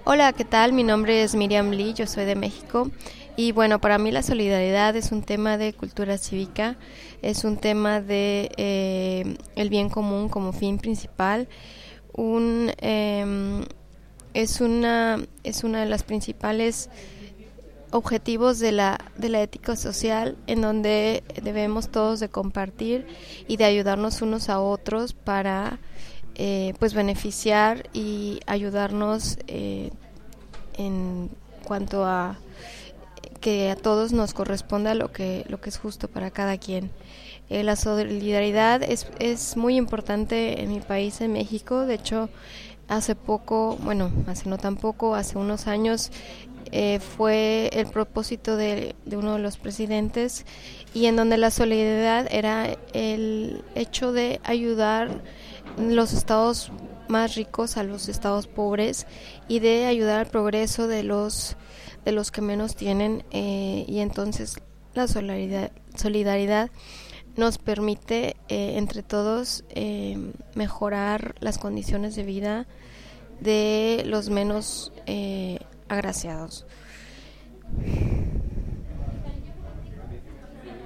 Hola, ¿qué tal? Mi nombre es Miriam Lee, yo soy de México y bueno, para mí la solidaridad es un tema de cultura cívica, es un tema de el bien común como fin principal, un, es una de las principales objetivos de la ética social en donde debemos todos de compartir y de ayudarnos unos a otros para pues beneficiar y ayudarnos en cuanto a que a todos nos corresponda lo que es justo para cada quien. La solidaridad es muy importante en mi país, en México. De hecho, hace poco, bueno, hace no tan poco, hace unos años, fue el propósito de uno de los presidentes y en donde la solidaridad era el hecho de ayudar los estados más ricos a los estados pobres y de ayudar al progreso de los que menos tienen y entonces la solidaridad nos permite entre todos mejorar las condiciones de vida de los menos agraciados.